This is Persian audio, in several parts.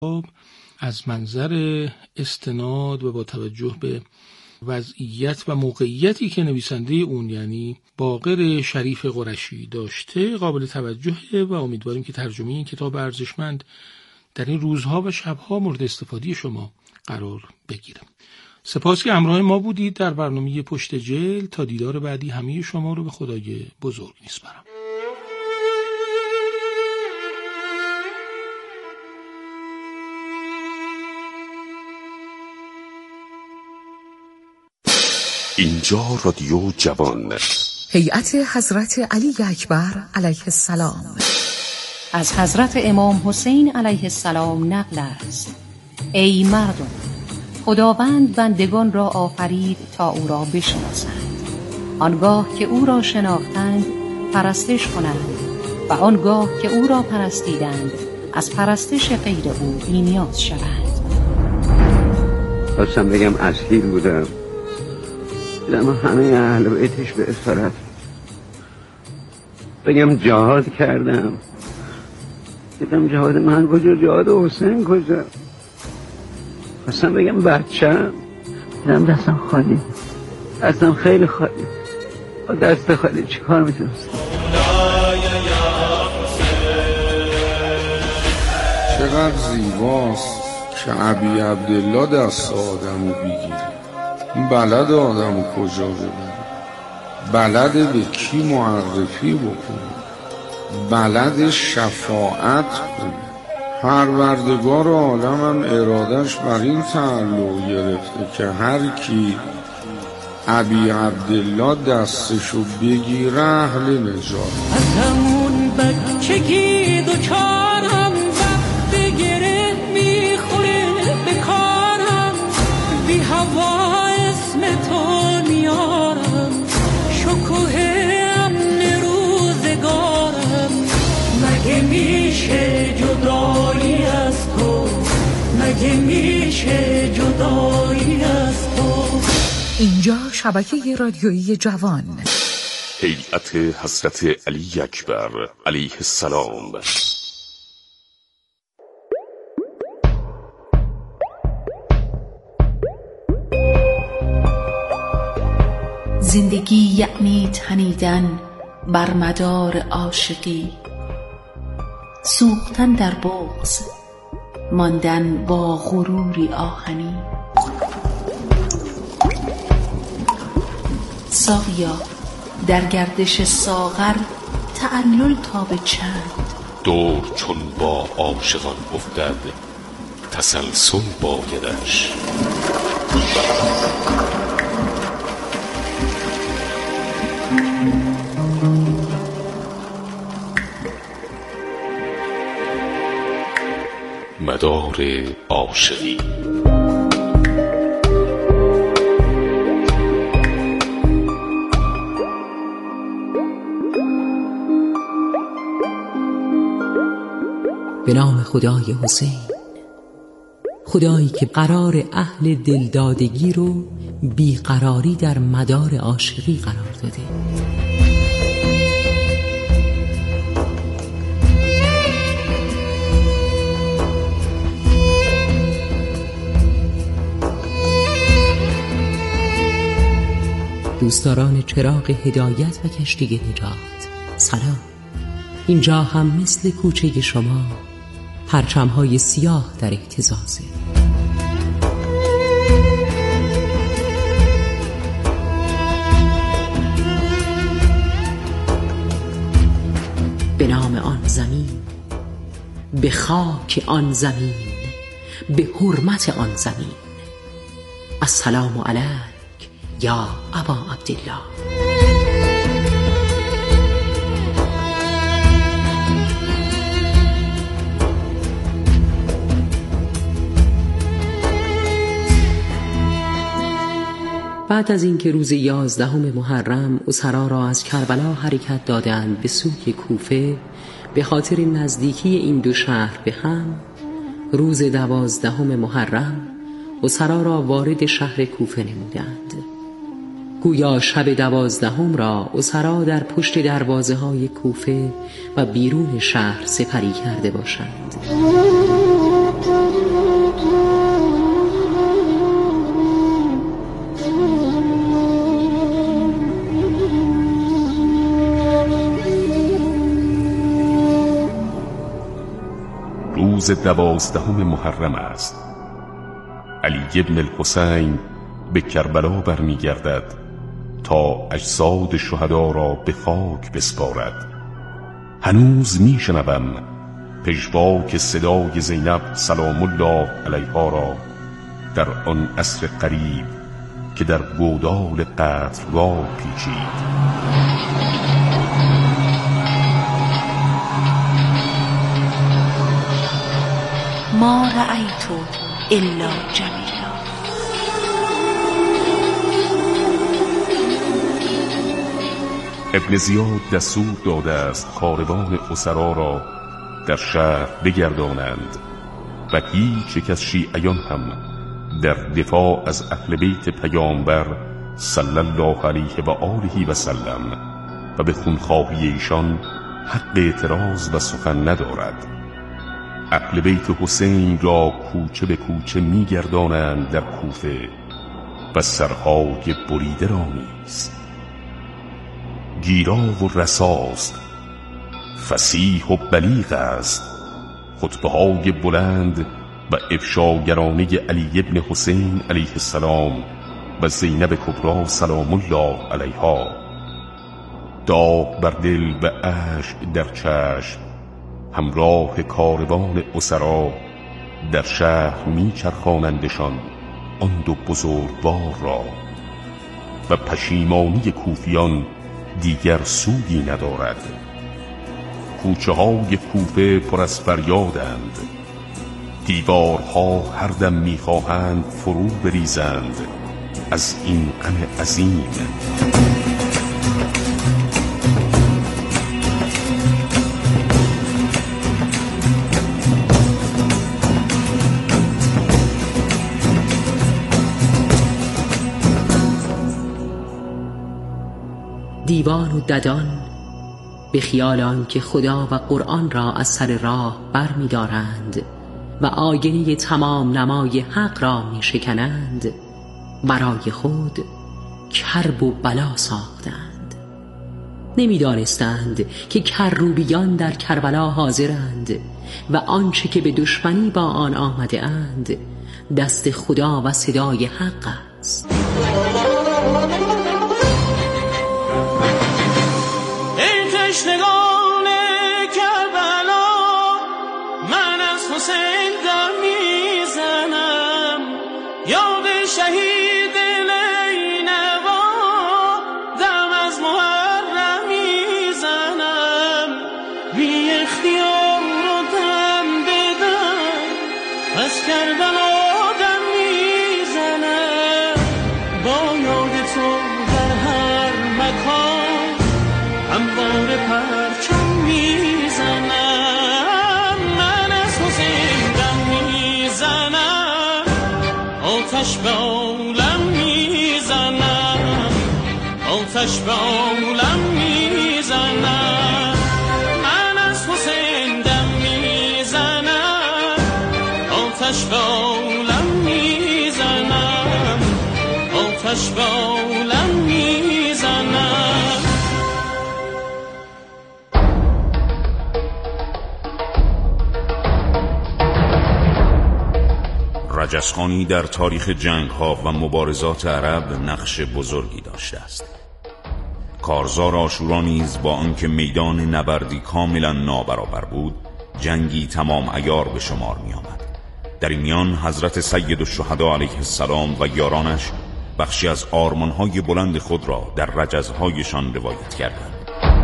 از منظر استناد و با توجه به وضعیت و موقعیتی که نویسنده اون یعنی باقر شریف قرشی داشته قابل توجهه و امیدواریم که ترجمه این کتاب ارزشمند در این روزها و شبها مورد استفاده شما قرار بگیره. سپاس که همراه ما بودید در برنامه پشت جلد. تا دیدار بعدی همه شما رو به خدای بزرگ میسپارم. اینجا رادیو جوان. هیئت حضرت علی اکبر علیه السلام از حضرت امام حسین علیه السلام نقل است: ای مردم، خداوند بندگان را آفرید تا او را بشناسند. آنگاه که او را شناختند پرستش کنند و آنگاه که او را پرستیدند از پرستش غیر او بی‌نیاز شوند. خواستم بگم اصیل بودم، دیدم همه اهل بیتش به اسارت. بگم جهاد کردم، دیدم جهاد من کجا، جهاد حسین کجا. خواستم بگم بچه‌م، دیدم دستم خالی، دستم خیلی خالی. با دست خالی چی کار میتونستم؟ چقدر زیباست که ابی عبدالله دست آدمو بگیره. بلد آدمو کجا ببره، بلد به کی معرفی بکنه، بلد شفاعت کنه. پروردگار عالم هم ارادش بر این تعلق گرفته که هر کی ابی عبدالله دستشو بگیره اهل نجات. از همون بچگی دوچارم وقت بگیره میخوره به کارم، بی هوا اسم تو میارم، شکوه امن روزگارم. مگه میشه جدایی از تو، مگه میشه جدایی از تو. اینجا شبکه رادیویی جوان. هیئت حضرت علی اکبر علیه السلام. زندگی یعنی تنیدن بر مدار عاشقی، سوختن در بغض، ماندن با غروری آهنی. ساقیا در گردش ساغر تعلل تا به چند، دور چون با عاشقان افتد تسلسل بایدش. مدار عاشقی. به نام خدای حسین، خدایی که قرار اهل دلدادگی رو بیقراری در مدار عاشقی قرار داده. دوستداران چراغ هدایت و کشتی نجات، سلام. اینجا هم مثل کوچه شما پرچم‌های سیاه در اهتزازه. به نام آن زمین، به خاک آن زمین، به حرمت آن زمین، السلام علیک یا ابا عبدالله. بعد از اینکه روز 11 محرم اسرا را از کربلا حرکت دادند به سوی کوفه به خاطر نزدیکی این دو شهر به هم، روز 12 محرم اسرا را وارد شهر کوفه نمودند. گویا شب 12 را اسرا در پشت دروازه های کوفه و بیرون شهر سپری کرده باشند. روز 12 محرم است. علی ابن الحسین به کربلا برمیگردد تا اجساد شهدا را به خاک بسپارد. هنوز میشنوم پژواک صدای زینب سلام الله علیها را در آن عصر قریب که در گودال قتلگاه پیچید. ما رأیت الا جمیلا. ابن زیاد دستور داده است کاروان اسرا را در شهر بگردانند و هیچ یک از شیعیان هم در دفاع از اهل بیت پیامبر صلی الله علیه و آله و سلم و به خونخواهی ایشان حق اعتراض و سخن ندارد. اهل بیت حسین را کوچه به کوچه میگردانند در کوفه و سرهای بریده را نیز. گیرا و رساست، فصیح و بلیغ است، خطبه های بلند و افشاگرانه علی ابن حسین علیه السلام و زینب کبری سلام الله علیها. داغ بر دل و اشک در چشم همراه کاروان اسرا در شهر میچرخانندشان آن دو بزرگوار را و پشیمانی کوفیان دیگر سودی ندارد. کوچه های کوفه پر از فریادند، دیوارها هر دم میخواهند فرو بریزند از این غم عظیم. دیوان و ددان به خیال آن که خدا و قرآن را از سر راه بر می دارند و آینه تمام نمای حق را می شکنند، برای خود کرب و بلا ساختند. نمی دانستند که کروبیان در کربلا حاضرند و آنچه که به دشمنی با آن آمده اند دست خدا و صدای حق است. تشنگان کربلا، من از حسین دم میزنم، یاد شهید نینوا دم از محرم میزنم، بی اختیار رو دم بدم از کربلا دم میزنم، با یاد تو در هر مکان همواره پرچم میزنم، من از حسین دم میزنم، آتش به عالم میزنم، آتش به عالم میزنم، من از حسین دم میزنم، آتش به عالم میزنم، آتش به عالم میزنم. رجزخانی در تاریخ جنگ‌ها و مبارزات عرب نقش بزرگی داشته است. کارزار عاشورا نیز با آنکه میدان نبردی کاملا نابرابر بود، جنگی تمام عیار به شمار می آمد. در این میان حضرت سید الشهدا علیه السلام و یارانش بخشی از آرمان‌های بلند خود را در رجزهایشان روایت کردند.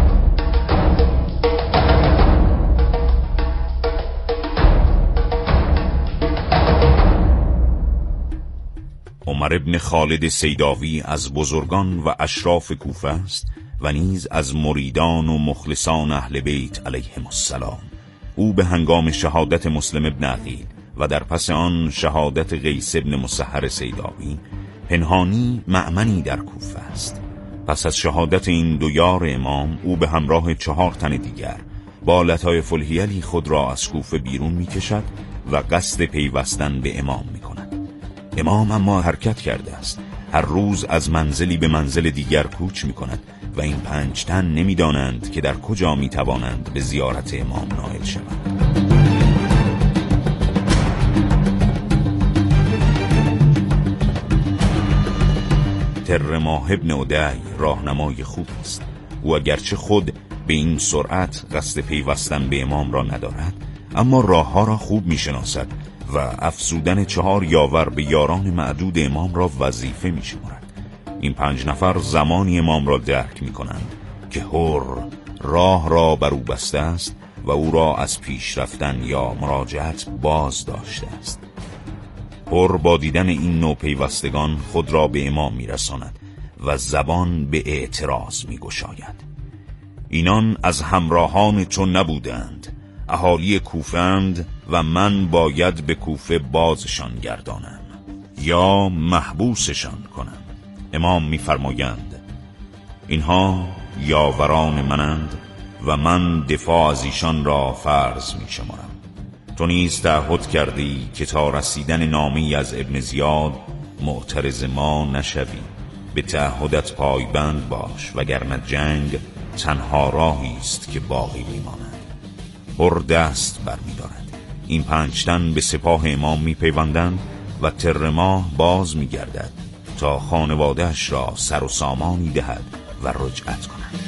عمر ابن خالد سیداوی از بزرگان و اشراف کوفه است و نیز از مریدان و مخلصان اهل بیت علیهم السلام. او به هنگام شهادت مسلم ابن عقیل و در پس آن شهادت قیس ابن مسحر سیداوی پنهانی مأمنی در کوفه است. پس از شهادت این دو یار امام، او به همراه 4 تن دیگر با لطایف الحیلی خود را از کوفه بیرون می کشد و قصد پیوستن به امام می کند. امام اما حرکت کرده است، هر روز از منزلی به منزل دیگر کوچ می کند و این 5 تن نمی دانند که در کجا می توانند به زیارت امام نائل شوند. ترماه ابن عدی راهنمای خوب است. او اگرچه خود به این سرعت قصد پیوستن به امام را ندارد، اما راه ها را خوب می شناسد و افزودن 4 یاور به یاران معدود امام را وظیفه می شمارد. این 5 نفر زمانی امام را درک می کنند که حر راه را بر او بسته است و او را از پیش رفتن یا مراجعت باز داشته است. حر با دیدن این نوع پیوستگان خود را به امام می رساند و زبان به اعتراض می گشاید. اینان از همراهان تو نبودند، اهالی کوفه اند و من باید به کوفه بازشان گردانم یا محبوسشان کنم. امام می‌فرمایند اینها یاوران منند و من دفاع از ایشان را فرض می‌شمارم. تو نیز تعهد کردی که تا رسیدن نامه‌ای از ابن زیاد معترض ما نشوی. به تعهدت پایبند باش وگرنه جنگ تنها راهی است که باقی می‌ماند. حر دست برمی‌دارد. این 5 تن به سپاه امام می‌پیوندند و ترماه باز می‌گردد تا خانواده‌اش را سر و سامانی دهد و رجعت کند.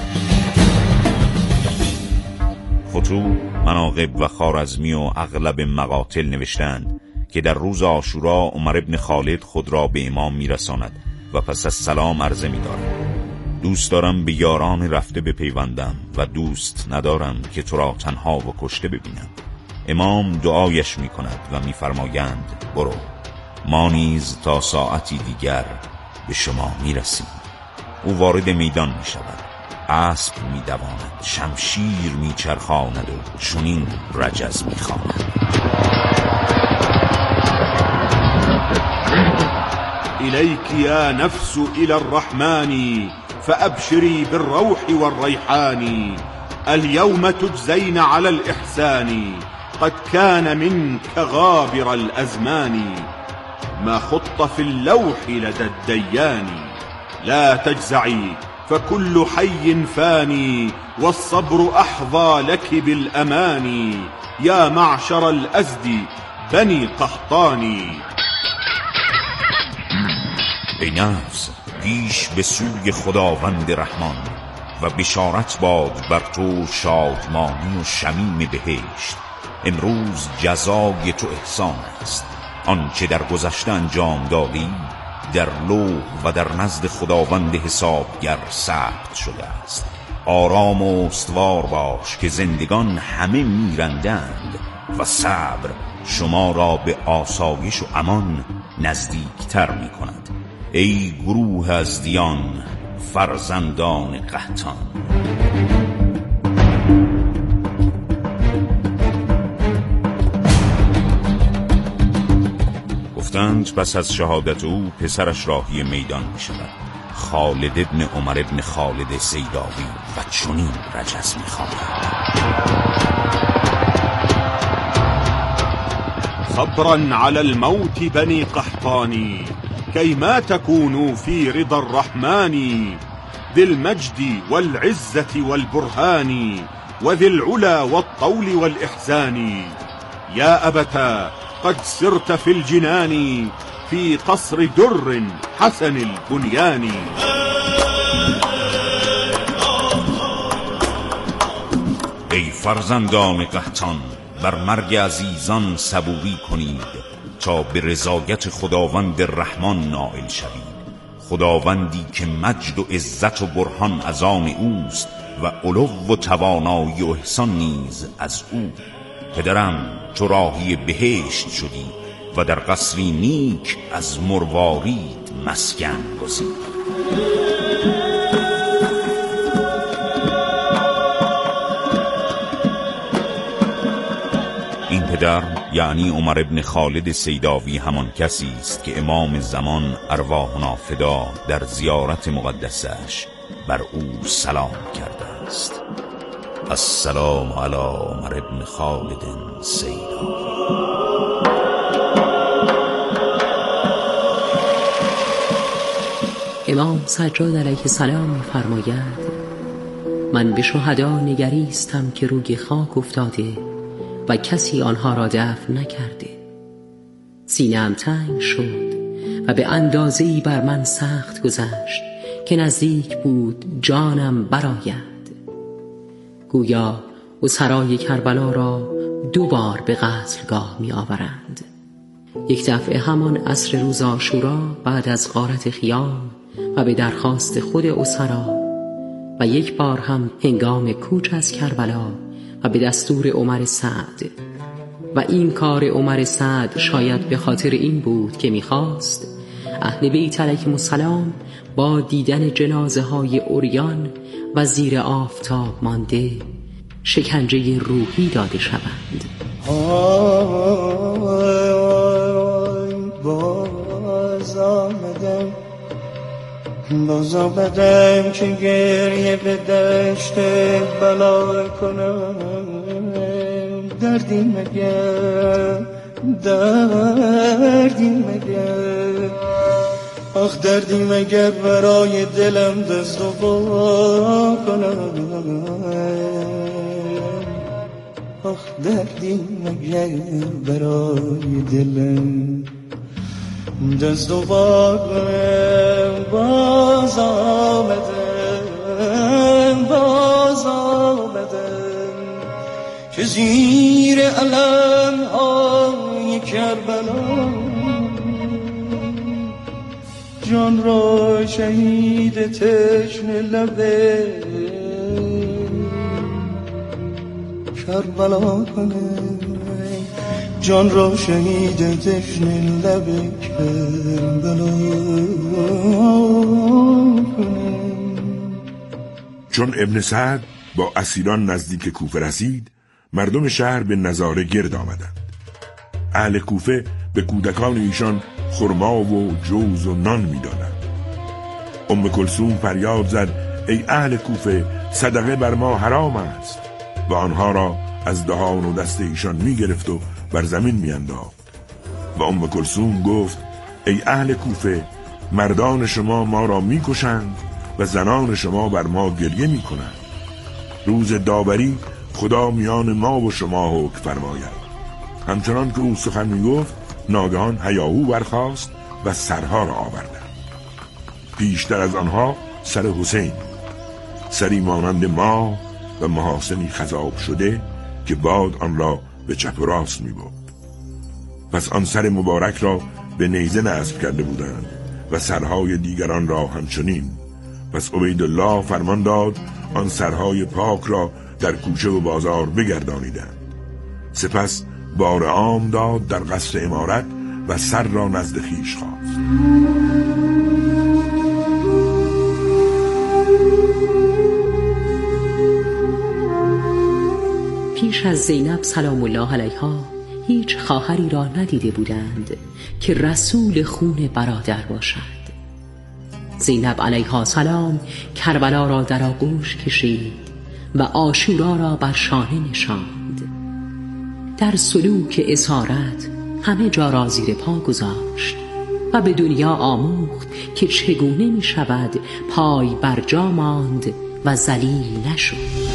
فتوح، مناقب و خوارزمی و اغلب مقاتل نوشتند که در روز عاشورا عمر ابن خالد خود را به امام می‌رساند و پس از سلام عرضه می‌دارد: دوست دارم به یاران رفته بپیوندم و دوست ندارم که تو را تنها و کشته ببینم. امام دعایش می کند و می فرمایند برو، ما نیز تا ساعتی دیگر به شما می رسیم. او وارد میدان می شود، اسب می دواند، شمشیر می چرخاند و چنین رجز می خواند: إليك يا نفس إلى الرحمن فأبشري بالروح والريحان. اليوم تجزين على الإحسان قد كان منك غابر الأزمان. ما خط في اللوح لدى الديان. لا تجزعي فكل حي فاني والصبر أحظى لك بالأمان. يا معشر الأزد بني قحطاني. ای نفس، پیش به سوی خداوند رحمان و بشارت باد بر تو شادمانی و شمیم بهشت. امروز جزای تو احسان است. آنچه در گذشته انجام دادی در لوح و در نزد خداوند حسابگر ثبت شده است. آرام و استوار باش که زندگان همه میرندند و صبر شما را به آسایش و امان نزدیکتر می کند. ای گروه از دیان، فرزندان قحطان. گفتند پس از شهادت او پسرش راهی میدان می شود، خالد ابن عمر ابن خالد سیداوی، و چنین رجز می خواند: صبرا على الموت بني قحطاني كي ما تكونوا في رضا الرحمن. ذي المجد والعزة والبرهان وذي العلا والطول والإحسان. يا أبتا قد سرت في الجنان في قصر در حسن البنيان. ای فرزندان قحطان، بر مرگ عزیزان صبوری کنید تا به رضایت خداوند رحمان نائل شوید. خداوندی که مجد و عزت و برهان از آن اوست و علو و توانایی و احسان نیز از او. پدرم، تو راهی بهشت شدی و در قصری نیک از مروارید مسکن گزید. این پدر یعنی عمر ابن خالد سیداوی همان کسی است که امام زمان ارواحنا فدا در زیارت مقدسش بر او سلام کرده است: السلام علی عمر ابن خالد سیداوی. امام سجاد علیه السلام می‌فرماید: من به شهدا نگریستم که روی خاک افتاده و کسی آنها را دفن نکرده. سینه‌ام تنگ شد و به اندازه‌ای بر من سخت گذشت که نزدیک بود جانم برآید. گویا اسرای کربلا را 2 بار به قتلگاه می آورند. یک دفعه همان عصر روز عاشورا بعد از غارت خیام و به درخواست خود اسرا، و یک بار هم هنگام کوچ از کربلا و به دستور عمر سعد. و این کار عمر سعد شاید به خاطر این بود که می‌خواست اهل بیت علیهم السلام با دیدن جنازه های عریان و زیر آفتاب مانده شکنجه روحی داده شوند. باز آمدم که گریه به دشت بلا کنم. دردی مگر آخ دردی مگر برای دلم دست و پا کنم. آخ دردی مگر برای دلم دست و پا کنم. باز آمدم که زیر علم های کربلا جان را شهید تشنه لب کربلا کنم. جان را شهید تشنه لب کربلا کنم. چون ابن سعد با اسیران نزدیک کوفه رسید، مردم شهر به نظاره گرد آمدند. اهل کوفه به کودکان ایشان خرما و جوز و نان می‌دادند. کلثوم فریاد زد ای اهل کوفه، صدقه بر ما حرام است، و آنها را از دهان و دست ایشان می‌گرفت و بر زمین می‌انداخت. و کلثوم گفت ای اهل کوفه، مردان شما ما را می‌کشند و زنان شما بر ما گریه می‌کنند. روز داوری خدا میان ما و شما حکم فرماید. همچنان که او سخن میگفت، ناگهان هیاهو برخاست و سرها را آوردند. پیشتر از آنها سر حسین، سری مانند ما و محاسنی خضاب شده که باد آن را به چپ و راست میبرد. پس آن سر مبارک را به نیزه نصب کرده بودند و سرهای دیگران را همچنین. پس عبیدالله فرمان داد آن سرهای پاک را در کوچه و بازار بگردانیدند. سپس بار عام داد در قصر امارت و سر را نزد خویش خواست. پیش از زینب سلام الله علیها هیچ خواهری را ندیده بودند که رسول خون برادر باشد. زینب علیها سلام کربلا را در آغوش کشید و عاشورا را بر شانه نشاند. در سلوک اسارت همه جا را زیر پا گذاشت و به دنیا آموخت که چگونه می شود پای بر جا ماند و ذلیل نشد.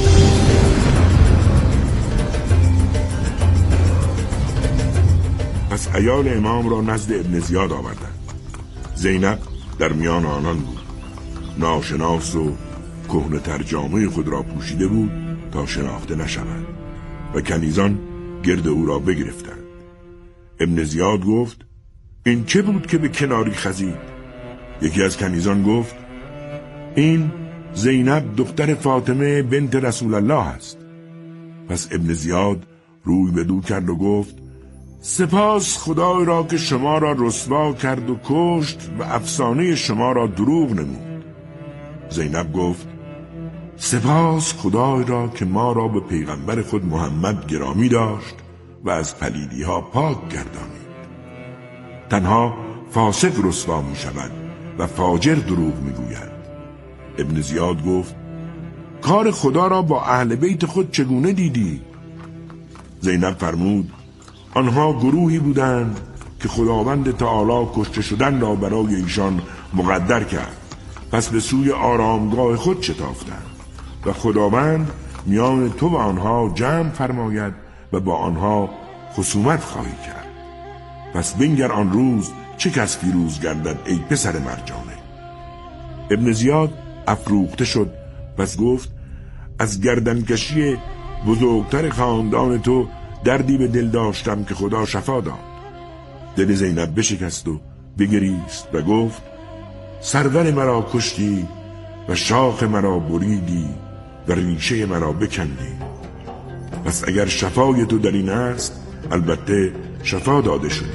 پس عیال امام را نزد ابن زیاد آوردند. زینب در میان آنان بود. ناشناس و کهنه تر جامه خود را پوشیده بود تا شناخته نشود و کنیزان گرد او را بگرفتند. ابن زیاد گفت این چه بود که به کناری خزید؟ یکی از کنیزان گفت این زینب دختر فاطمه بنت رسول الله است. پس ابن زیاد روی بدو کرد و گفت سپاس خدای را که شما را رسوا کرد و کشت و افسانه شما را دروغ نمود. زینب گفت سپاس خدای را که ما را به پیغمبر خود محمد گرامی داشت و از پلیدی ها پاک گردانید. تنها فاسق رسوا می شود و فاجر دروغ می گوید. ابن زیاد گفت کار خدا را با اهل بیت خود چگونه دیدی؟ زینب فرمود آنها گروهی بودند که خداوند تعالی کشته شدن را برای ایشان مقدر کرد. پس به سوی آرامگاه خود شتافتند و خداوند میان تو و آنها جمع فرماید و با آنها خصومت خواهی کرد. پس بنگر آن روز چه کس فیروز گردد ای پسر مرجانه. ابن زیاد افروخته شد، پس گفت از گردنکشی بزرگتر خاندان تو دردی به دل داشتم که خدا شفا داد. دل زینب بشکست و بگریست و گفت سرور مرا کشتی و شاخ مرا بریدی و ریشه مرا بکندی. پس اگر شفای تو در این است، البته شفا داده شدی.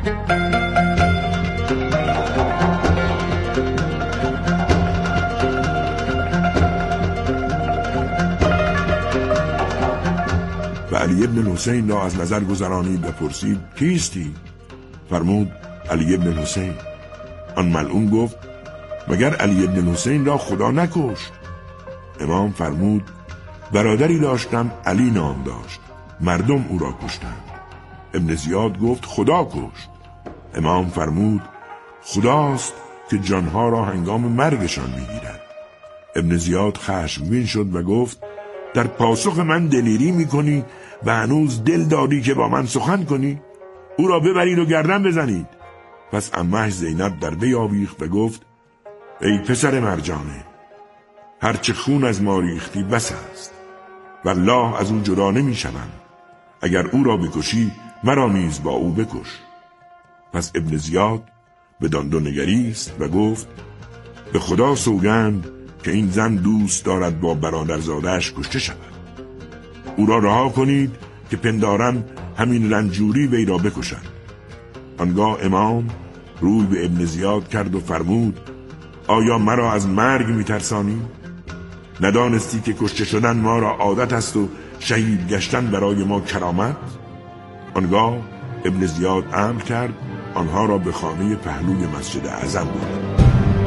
و علی ابن الحسین را از نظر گذرانید و پرسید کیستی؟ فرمود علی ابن الحسین. آن ملعون گفت مگر علی ابن الحسین را خدا نکشت؟ امام فرمود برادری داشتم علی نام داشت، مردم او را کشتند. ابن زیاد گفت خدا کشت. امام فرمود خداست که جانها را هنگام مرگشان میگیرد. ابن زیاد خشمگین شد و گفت در پاسخ من دلیری میکنی و هنوز دل داری که با من سخن کنی؟ او را ببرید و گردن بزنید. پس عمه‌اش زینب در وی آویخت و گفت ای پسر مرجانه، هرچه خون از ما ریختی بس است، والله از اون جدا نمیشوم. اگر او را بکشی مرا نیز با او بکش. پس ابن زیاد بدان دو نگریست و گفت به خدا سوگند که این زن دوست دارد با برادرزاده‌اش کشته شود. او را رها کنید که پندارم همین رنجوری وی را بکشد. آنگاه امام روی به ابن زیاد کرد و فرمود آیا مرا از مرگ میترسانی؟ ندانستی که کشته شدن ما را عادت است و شهید گشتن برای ما کرامت؟ آنگاه ابن زیاد امر کرد آنها را به خانه پهلوی مسجد اعظم برد.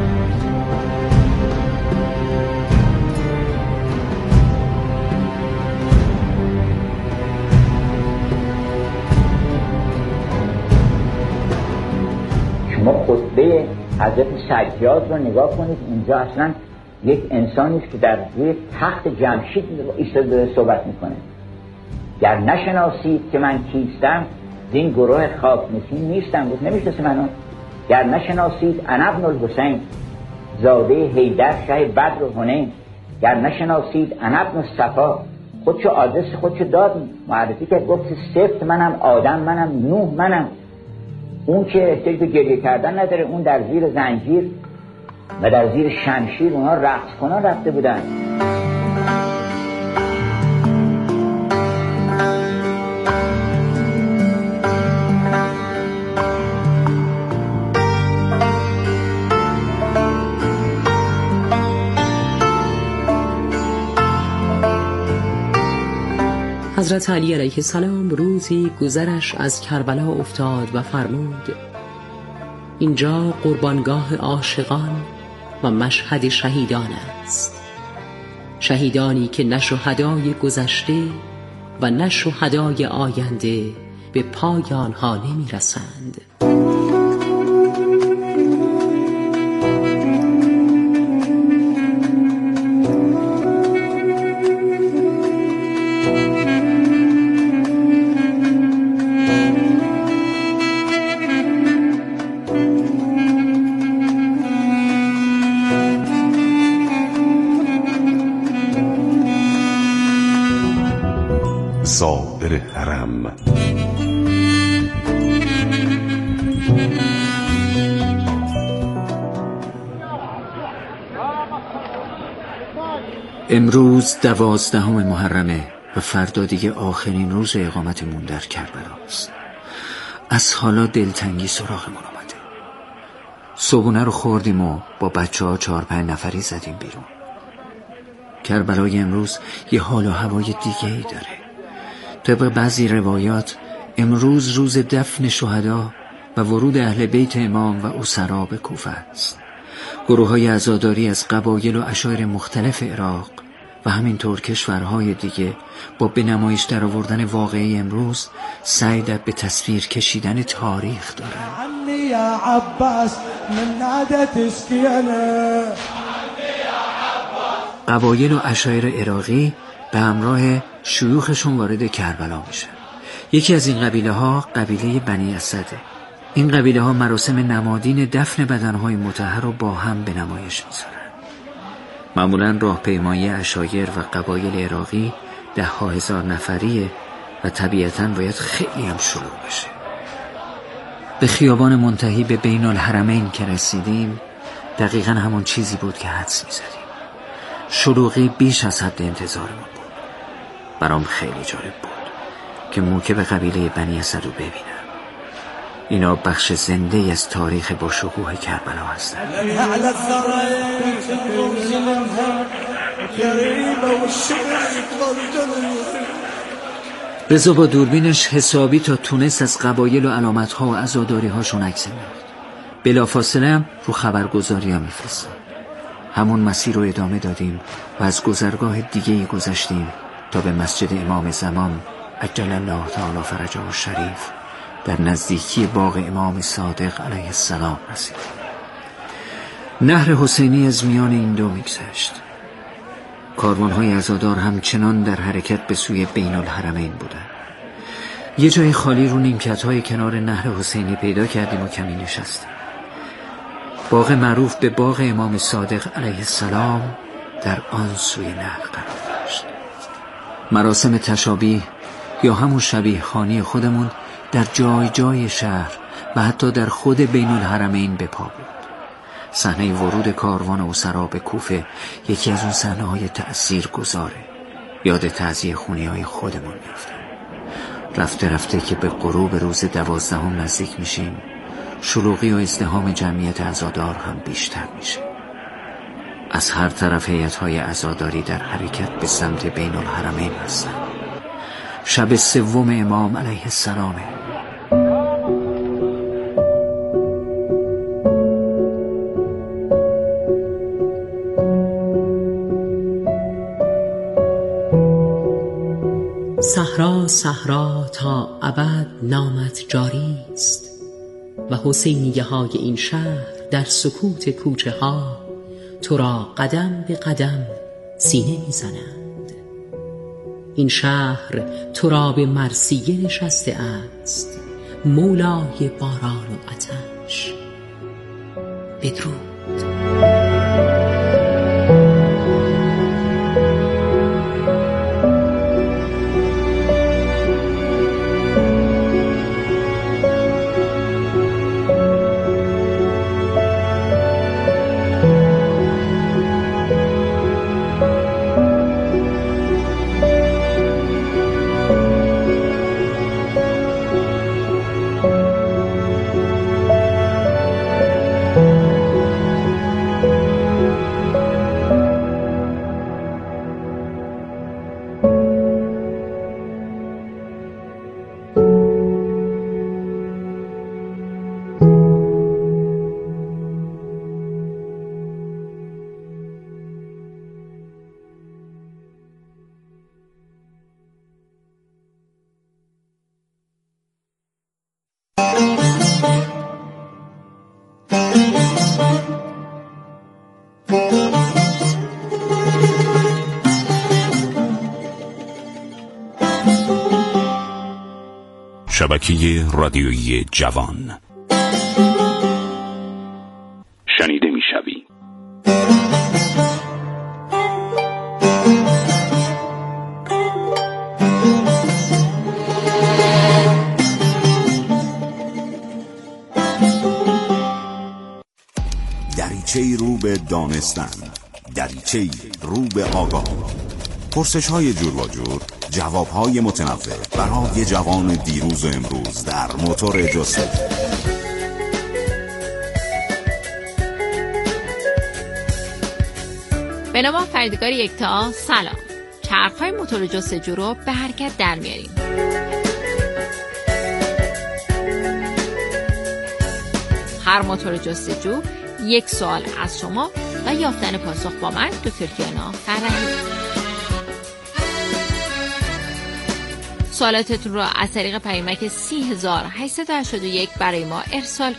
شما خطبه حضرت سجاد رو نگاه کنید، اینجا اصلا یک انسانی است که در روی تخت جمشید ایستاده صحبت میکنه. گر نشناسید که من کیستم، این گروه خاک‌نشین نیستم. گفت نمیشناسی منو؟ گر نشناسید انا ابن الحسین، زاده حیدر شه بدر و حنین. گر نشناسید انا ابن صفا، خودشو آدرس خودشو داد، معرفی کرد، گفت سفت منم، آدم منم، نوح منم. اون که احتیاج به گریه کردن نداره، اون در زیر زنجیر و در زیر شمشیر اونها رقص کنان رفته بودن. حضرت علی علیه السلام روزی گذرش از کربلا افتاد و فرمود اینجا قربانگاه عاشقان و مشهد شهیدان است، شهیدانی که نه شهدای گذشته و نه شهدای آینده به پای آنها نمی رسند. زائر حرم. امروز 12 محرمه و فردا دیگه آخرین روز اقامتمون در کربلاست. از حالا دلتنگی سراغمون اومده. صبحونه رو خوردیم و با بچه‌ها 4-5 نفری زدیم بیرون. کربلای امروز یه حال و هوای دیگه‌ای داره. طبق بعضی روایات امروز روز دفن شهدا و ورود اهل بیت امام و اسرا به کوفه است. گروه‌های عزاداری از قبایل و عشایر مختلف عراق و همینطور کشورهای دیگه با به نمایش در آوردن واقعه امروز سعی در به تصویر کشیدن تاریخ دارن. یا عباس من نادت اسکیانه. قبایل و عشایر عراقی به همراه شیوخشون وارد کربلا میشن. یکی از این قبیله ها قبیله بنی اسده. این قبیله ها مراسم نمادین دفن بدنهای مطهر رو با هم به نمایش میذارن. معمولا راهپیمایی عشایر و قبایل عراقی 10,000 نفریه و طبیعتاً باید خیلی هم شلوغ بشه. به خیابان منتهی به بین الحرمین که رسیدیم دقیقاً همون چیزی بود که حدس می‌زدیم. شلوغی بیش از حد انتظارمون بود. برام خیلی جالب بود که موکب قبیله بنی اسد رو ببینم. اینا بخش زنده از تاریخ با شکوه کربلا هستند. رضا با دوربینش حسابی تا تونست از قبایل و علامت‌ها و عزاداری‌هاشون عکس می‌گرفت. بلافاصله هم رو خبرگزاری‌ها می‌فرستاد. همون مسیر رو ادامه دادیم و از گذرگاه دیگه‌ای گذشتیم تا به مسجد امام زمان عجل الله تعالی فرجه الشریف در نزدیکی باغ امام صادق علیه السلام رسیدیم. نهر حسینی از میان این دو می‌گذشت. کاروان‌های عزادار همچنان در حرکت به سوی بین الحرمین بودند. یه جای خالی رو نیمکت‌های کنار نهر حسینی پیدا کردیم و کمی نشستیم. باغ معروف به باغ امام صادق علیه السلام در آن سوی نهر قرار داشت. مراسم تشابیه یا همون شبیه خانی خودمون در جای جای شهر و حتی در خود بین الحرمین به پا بود. صحنه ورود کاروان اسرا به کوفه یکی از اون صحنه‌های تأثیرگذاره. یاد تعزیه خونی‌های خودمون میفته. رفته رفته که به غروب روز 12 نزدیک میشیم، شلوغی و ازدحام جمعیت عزادار هم بیشتر میشه. از هر طرف هیئت‌های عزاداری در حرکت به سمت بین الحرمین هستن. شب سوم امام علیه السلامه. صحرا صحرا تا ابد نامت جاری است و حسینیه های این شهر در سکوت کوچه ها تو را قدم به قدم سینه میزنند. این شهر تو را به مرثیه نشسته است، مولای باران و آتش. بدرود. شبکه رادیویی جوان شنیده می‌شوی. دریچه‌ای رو به دانستن، دریچه‌ای رو به آگاه، پرسش‌های جور و جور، جواب‌های متنوع برای جوان دیروز و امروز در موتور جستجو. به نام فریدگار یکتا سلام. چرخ‌های موتور جستجو رو به حرکت در میاریم. هر موتور جستجو یک سوال از شما و یافتن پاسخ با من دکتر کیانا فرحی. سوالاتتون رو از طریق پیامک 30881 برای ما ارسال